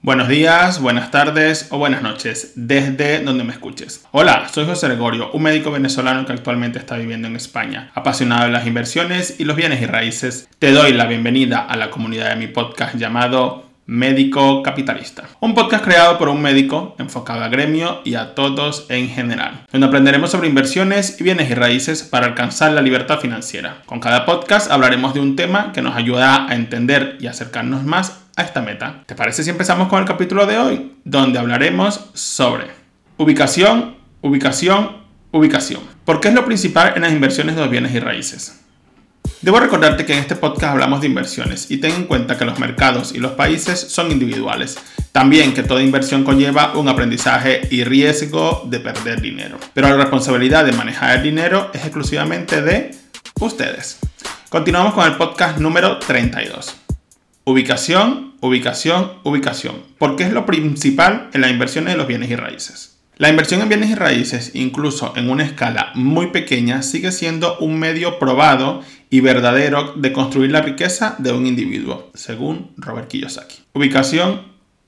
Buenos días, buenas tardes o buenas noches, desde donde me escuches. Hola, soy José Gregorio, un médico venezolano que actualmente está viviendo en España, apasionado de las inversiones y los bienes y raíces. Te doy la bienvenida a la comunidad de mi podcast llamado Médico Capitalista. Un podcast creado por un médico enfocado al gremio y a todos en general, donde aprenderemos sobre inversiones y bienes y raíces para alcanzar la libertad financiera. Con cada podcast hablaremos de un tema que nos ayuda a entender y acercarnos más a esta meta. ¿Te parece si empezamos con el capítulo de hoy? Donde hablaremos sobre ubicación. ¿Por qué es lo principal en las inversiones de los bienes y raíces? Debo recordarte que en este podcast hablamos de inversiones y ten en cuenta que los mercados y los países son individuales. También que toda inversión conlleva un aprendizaje y riesgo de perder dinero. Pero la responsabilidad de manejar el dinero es exclusivamente de ustedes. Continuamos con el podcast número 32. Ubicación. ¿Por qué es lo principal en las inversiones de los bienes y raíces? La inversión en bienes y raíces, incluso en una escala muy pequeña, sigue siendo un medio probado y verdadero de construir la riqueza de un individuo, según Robert Kiyosaki. Ubicación.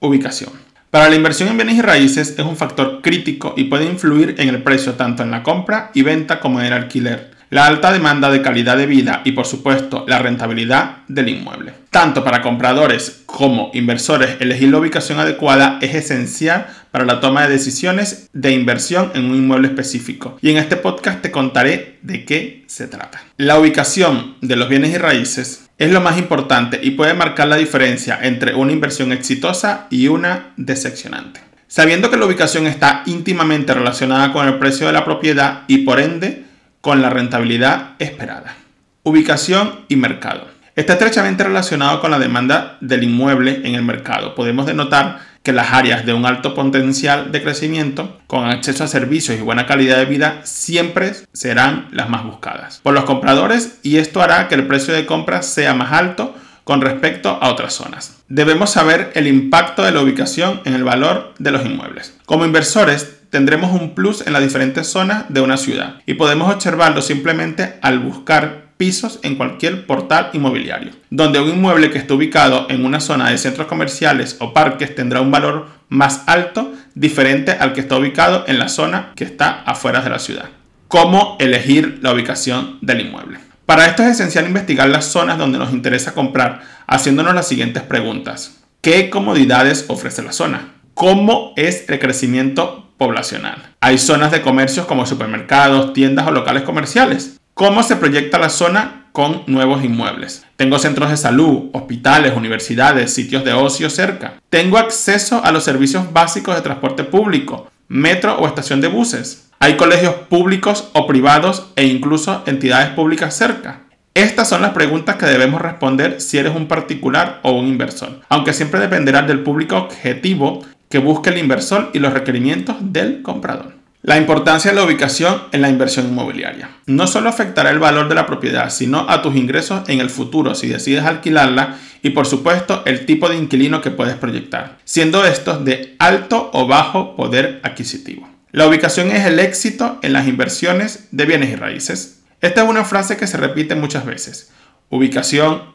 Para la inversión en bienes y raíces es un factor crítico y puede influir en el precio tanto en la compra y venta como en el alquiler. La alta demanda de calidad de vida y, por supuesto, la rentabilidad del inmueble. Tanto para compradores como inversores, elegir la ubicación adecuada es esencial para la toma de decisiones de inversión en un inmueble específico. Y en este podcast te contaré de qué se trata. La ubicación de los bienes y raíces es lo más importante y puede marcar la diferencia entre una inversión exitosa y una decepcionante. Sabiendo que la ubicación está íntimamente relacionada con el precio de la propiedad y, por ende, con la rentabilidad esperada. Ubicación y mercado. Está estrechamente relacionado con la demanda del inmueble en el mercado. Podemos denotar que las áreas de un alto potencial de crecimiento, con acceso a servicios y buena calidad de vida, siempre serán las más buscadas por los compradores, y esto hará que el precio de compra sea más alto con respecto a otras zonas. Debemos saber el impacto de la ubicación en el valor de los inmuebles. Como inversores, tendremos un plus en las diferentes zonas de una ciudad y podemos observarlo simplemente al buscar pisos en cualquier portal inmobiliario, donde un inmueble que esté ubicado en una zona de centros comerciales o parques tendrá un valor más alto, diferente al que está ubicado en la zona que está afuera de la ciudad. ¿Cómo elegir la ubicación del inmueble? Para esto es esencial investigar las zonas donde nos interesa comprar, haciéndonos las siguientes preguntas. ¿Qué comodidades ofrece la zona? ¿Cómo es el crecimiento poblacional? ¿Hay zonas de comercios como supermercados, tiendas o locales comerciales? ¿Cómo se proyecta la zona con nuevos inmuebles? ¿Tengo centros de salud, hospitales, universidades, sitios de ocio cerca? ¿Tengo acceso a los servicios básicos de transporte público, metro o estación de buses? ¿Hay colegios públicos o privados e incluso entidades públicas cerca? Estas son las preguntas que debemos responder si eres un particular o un inversor, aunque siempre dependerá del público objetivo que busque el inversor y los requerimientos del comprador. La importancia de la ubicación en la inversión inmobiliaria. No solo afectará el valor de la propiedad, sino a tus ingresos en el futuro si decides alquilarla y, por supuesto, el tipo de inquilino que puedes proyectar, siendo estos de alto o bajo poder adquisitivo. La ubicación es el éxito en las inversiones de bienes y raíces. Esta es una frase que se repite muchas veces. Ubicación.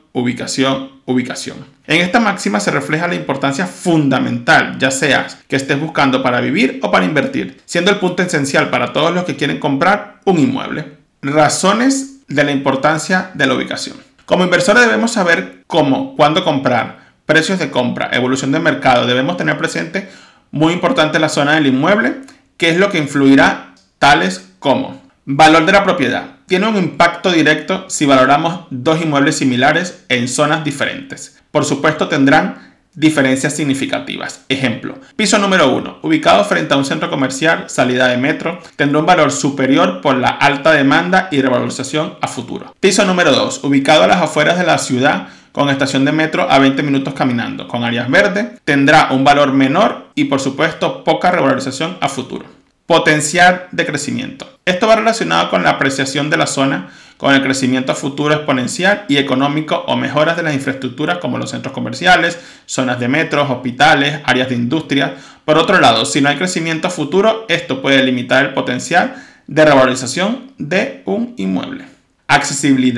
En esta máxima se refleja la importancia fundamental, ya sea que estés buscando para vivir o para invertir, siendo el punto esencial para todos los que quieren comprar un inmueble. Razones de la importancia de la ubicación. Como inversores debemos saber cómo, cuándo comprar, precios de compra, evolución del mercado. Debemos tener presente muy importante la zona del inmueble, que es lo que influirá, tales como valor de la propiedad. Tiene un impacto directo si valoramos dos inmuebles similares en zonas diferentes. Por supuesto, tendrán diferencias significativas. Ejemplo, piso número 1, ubicado frente a un centro comercial, salida de metro, tendrá un valor superior por la alta demanda y revalorización a futuro. Piso número 2, ubicado a las afueras de la ciudad, con estación de metro a 20 minutos caminando, con áreas verdes, tendrá un valor menor y, por supuesto, poca revalorización a futuro. Potencial de crecimiento. Esto va relacionado con la apreciación de la zona, con el crecimiento futuro exponencial y económico o mejoras de las infraestructuras como los centros comerciales, zonas de metros, hospitales, áreas de industria. Por otro lado, si no hay crecimiento futuro, esto puede limitar el potencial de revalorización de un inmueble. Accesibilidad.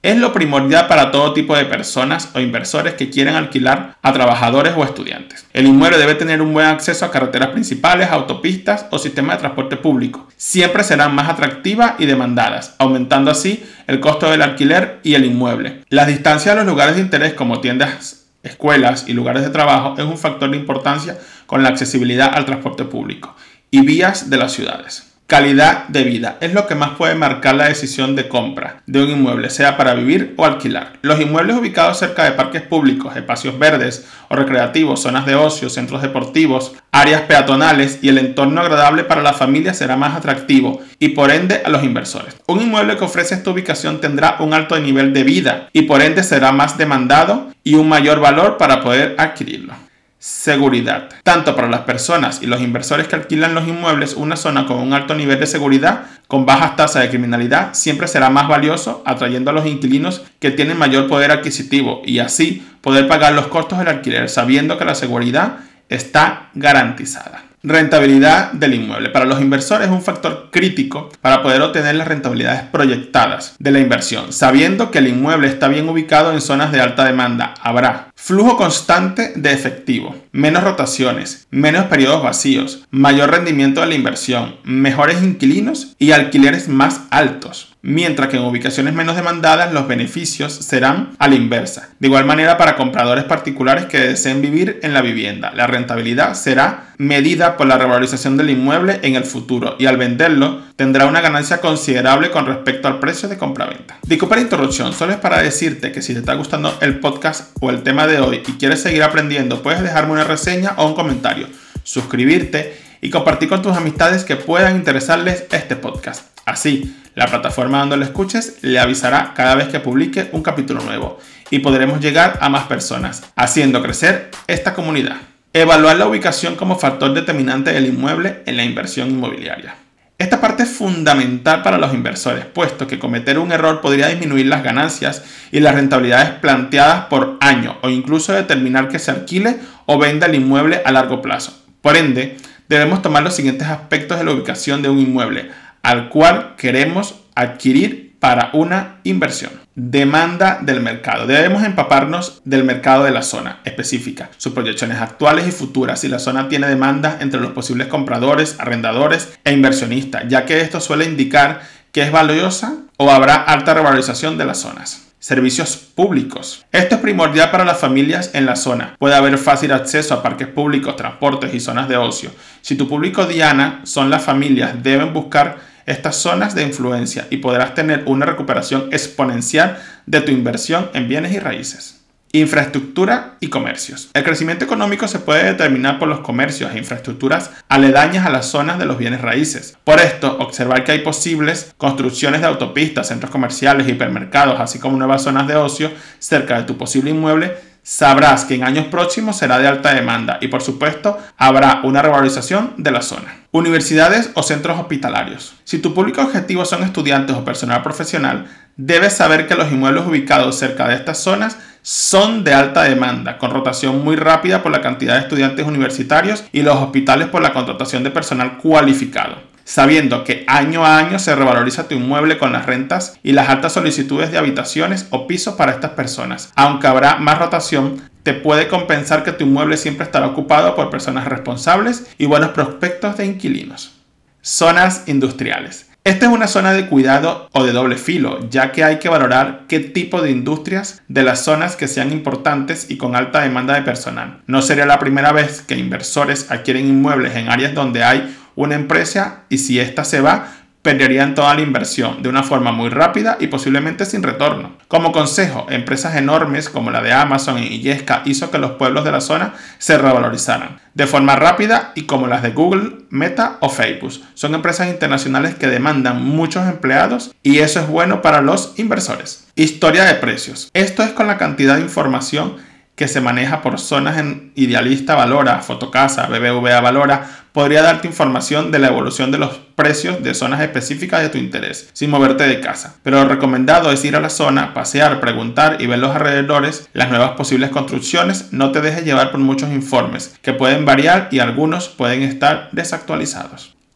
Es lo primordial para todo tipo de personas o inversores que quieran alquilar a trabajadores o estudiantes. El inmueble debe tener un buen acceso a carreteras principales, autopistas o sistemas de transporte público. Siempre serán más atractivas y demandadas, aumentando así el costo del alquiler y el inmueble. Las distancias a los lugares de interés como tiendas, escuelas y lugares de trabajo es un factor de importancia con la accesibilidad al transporte público y vías de las ciudades. Calidad de vida es lo que más puede marcar la decisión de compra de un inmueble, sea para vivir o alquilar. Los inmuebles ubicados cerca de parques públicos, espacios verdes o recreativos, zonas de ocio, centros deportivos, áreas peatonales y el entorno agradable para la familia será más atractivo y por ende a los inversores. Un inmueble que ofrece esta ubicación tendrá un alto nivel de vida y por ende será más demandado y un mayor valor para poder adquirirlo. Seguridad. Tanto para las personas y los inversores que alquilan los inmuebles, una zona con un alto nivel de seguridad, con bajas tasas de criminalidad, siempre será más valioso, atrayendo a los inquilinos que tienen mayor poder adquisitivo y así poder pagar los costos del alquiler, sabiendo que la seguridad está garantizada. Rentabilidad del inmueble. Para los inversores es un factor crítico para poder obtener las rentabilidades proyectadas de la inversión. Sabiendo que el inmueble está bien ubicado en zonas de alta demanda, habrá flujo constante de efectivo, menos rotaciones, menos periodos vacíos, mayor rendimiento de la inversión, mejores inquilinos y alquileres más altos. Mientras que en ubicaciones menos demandadas los beneficios serán a la inversa. De igual manera para compradores particulares que deseen vivir en la vivienda, la rentabilidad será medida por la revalorización del inmueble en el futuro y al venderlo tendrá una ganancia considerable con respecto al precio de compraventa. Disculpa la interrupción, solo es para decirte que si te está gustando el podcast o el tema de hoy y quieres seguir aprendiendo, puedes dejarme una reseña o un comentario, suscribirte y compartir con tus amistades que puedan interesarles este podcast. Así, la plataforma donde lo escuches le avisará cada vez que publique un capítulo nuevo y podremos llegar a más personas, haciendo crecer esta comunidad. Evaluar la ubicación como factor determinante del inmueble en la inversión inmobiliaria. Esta parte es fundamental para los inversores, puesto que cometer un error podría disminuir las ganancias y las rentabilidades planteadas por año o incluso determinar que se alquile o venda el inmueble a largo plazo. Por ende, debemos tomar los siguientes aspectos de la ubicación de un inmueble al cual queremos adquirir para una inversión. Demanda del mercado. Debemos empaparnos del mercado de la zona específica, sus proyecciones actuales y futuras, si la zona tiene demanda entre los posibles compradores, arrendadores e inversionistas, ya que esto suele indicar que es valiosa o habrá alta revalorización de las zonas. Servicios públicos. Esto es primordial para las familias en la zona. Puede haber fácil acceso a parques públicos, transportes y zonas de ocio. Si tu público diana son las familias, deben buscar estas zonas de influencia y podrás tener una recuperación exponencial de tu inversión en bienes y raíces. Infraestructura y comercios. El crecimiento económico se puede determinar por los comercios e infraestructuras aledañas a las zonas de los bienes raíces. Por esto, observar que hay posibles construcciones de autopistas, centros comerciales, hipermercados, así como nuevas zonas de ocio cerca de tu posible inmueble, sabrás que en años próximos será de alta demanda y por supuesto habrá una revalorización de la zona. Universidades o centros hospitalarios. Si tu público objetivo son estudiantes o personal profesional, debes saber que los inmuebles ubicados cerca de estas zonas son de alta demanda, con rotación muy rápida por la cantidad de estudiantes universitarios y los hospitales por la contratación de personal cualificado. Sabiendo que año a año se revaloriza tu inmueble con las rentas y las altas solicitudes de habitaciones o pisos para estas personas. Aunque habrá más rotación, te puede compensar que tu inmueble siempre estará ocupado por personas responsables y buenos prospectos de inquilinos. Zonas industriales. Esta es una zona de cuidado o de doble filo, ya que hay que valorar qué tipo de industrias de las zonas que sean importantes y con alta demanda de personal. No sería la primera vez que inversores adquieren inmuebles en áreas donde hay una empresa y si ésta se va, perderían toda la inversión de una forma muy rápida y posiblemente sin retorno. Como consejo, empresas enormes como la de Amazon y Illesca hizo que los pueblos de la zona se revalorizaran de forma rápida y como las de Google, Meta o Facebook. Son empresas internacionales que demandan muchos empleados y eso es bueno para los inversores. Historia de precios. Esto es con la cantidad de información que se maneja por zonas en Idealista Valora, Fotocasa, BBVA Valora, podría darte información de la evolución de los precios de zonas específicas de tu interés, sin moverte de casa. Pero lo recomendado es ir a la zona, pasear, preguntar y ver los alrededores, las nuevas posibles construcciones. No te dejes llevar por muchos informes, que pueden variar y algunos pueden estar desactualizados.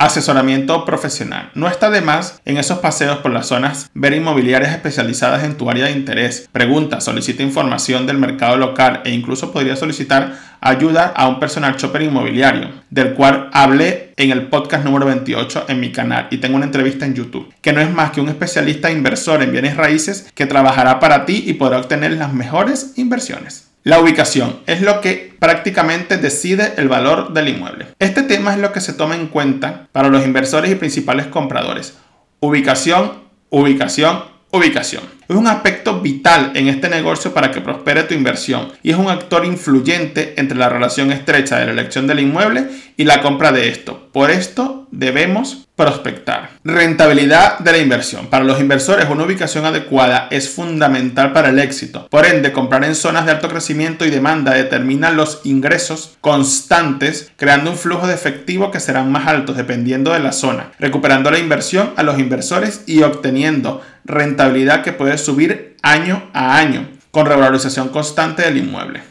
Asesoramiento profesional. No está de más en esos paseos por las zonas ver inmobiliarias especializadas en tu área de interés. Pregunta, solicita información del mercado local e incluso podría solicitar ayuda a un personal shopper inmobiliario, del cual hablé en el podcast número 28 en mi canal y tengo una entrevista en YouTube, que no es más que un especialista inversor en bienes raíces que trabajará para ti y podrá obtener las mejores inversiones. La ubicación es lo que prácticamente decide el valor del inmueble. Este tema es lo que se toma en cuenta para los inversores y principales compradores. Ubicación, ubicación, ubicación. Es un aspecto vital en este negocio para que prospere tu inversión y es un actor influyente entre la relación estrecha de la elección del inmueble y la compra de esto. Por esto debemos prospectar. Rentabilidad de la inversión. Para los inversores, una ubicación adecuada es fundamental para el éxito. Por ende, comprar en zonas de alto crecimiento y demanda determina los ingresos constantes, creando un flujo de efectivo que serán más altos dependiendo de la zona, recuperando la inversión a los inversores y obteniendo rentabilidad que puede subir año a año con revalorización constante del inmueble.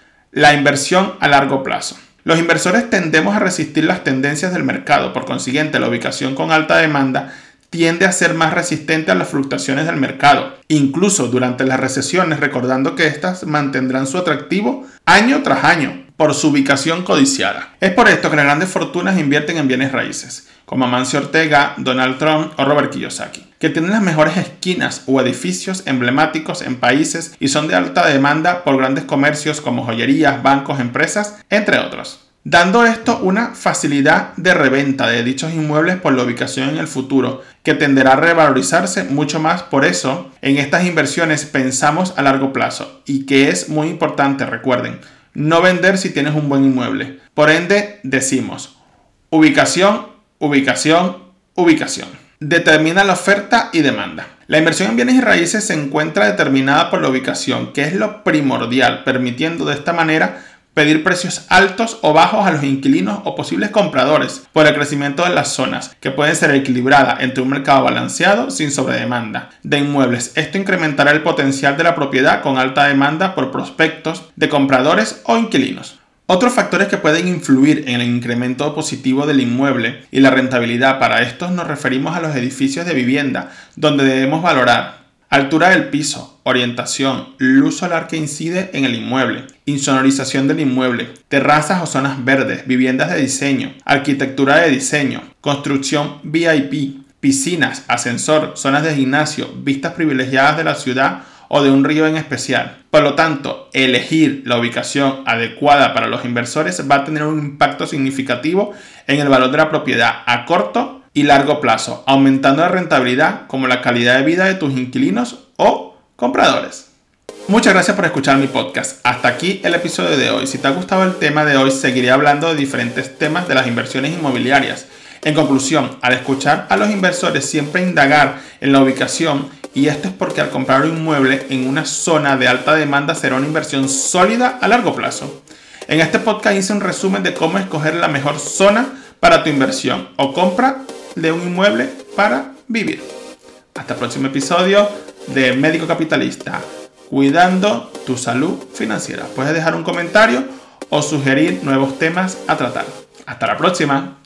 La inversión a largo plazo. Los inversores tendemos a resistir las tendencias del mercado, por consiguiente la ubicación con alta demanda tiende a ser más resistente a las fluctuaciones del mercado, incluso durante las recesiones, recordando que éstas mantendrán su atractivo año tras año por su ubicación codiciada. Es por esto que las grandes fortunas invierten en bienes raíces, como Amancio Ortega, Donald Trump o Robert Kiyosaki, que tienen las mejores esquinas o edificios emblemáticos en países y son de alta demanda por grandes comercios como joyerías, bancos, empresas, entre otros, dando esto una facilidad de reventa de dichos inmuebles por la ubicación en el futuro, que tenderá a revalorizarse mucho más. Por eso, en estas inversiones pensamos a largo plazo y que es muy importante, recuerden, no vender si tienes un buen inmueble. Por ende, decimos ubicación, ubicación, ubicación. Determina la oferta y demanda. La inversión en bienes y raíces se encuentra determinada por la ubicación, que es lo primordial, permitiendo de esta manera pedir precios altos o bajos a los inquilinos o posibles compradores por el crecimiento de las zonas, que pueden ser equilibrada entre un mercado balanceado sin sobredemanda de inmuebles. Esto incrementará el potencial de la propiedad con alta demanda por prospectos de compradores o inquilinos. Otros factores que pueden influir en el incremento positivo del inmueble y la rentabilidad, para estos nos referimos a los edificios de vivienda, donde debemos valorar altura del piso, orientación, luz solar que incide en el inmueble, insonorización del inmueble, terrazas o zonas verdes, viviendas de diseño, arquitectura de diseño, construcción VIP, piscinas, ascensor, zonas de gimnasio, vistas privilegiadas de la ciudad o de un río en especial. Por lo tanto, elegir la ubicación adecuada para los inversores va a tener un impacto significativo en el valor de la propiedad a corto y largo plazo, aumentando la rentabilidad como la calidad de vida de tus inquilinos o compradores. Muchas gracias por escuchar mi podcast. Hasta aquí el episodio de hoy. Si te ha gustado el tema de hoy, seguiré hablando de diferentes temas de las inversiones inmobiliarias. En conclusión, al escuchar a los inversores siempre indagar en la ubicación, y esto es porque al comprar un inmueble en una zona de alta demanda será una inversión sólida a largo plazo. En este podcast hice un resumen de cómo escoger la mejor zona para tu inversión o compra de un inmueble para vivir. Hasta el próximo episodio de Médico Capitalista, cuidando tu salud financiera. Puedes dejar un comentario o sugerir nuevos temas a tratar. Hasta la próxima.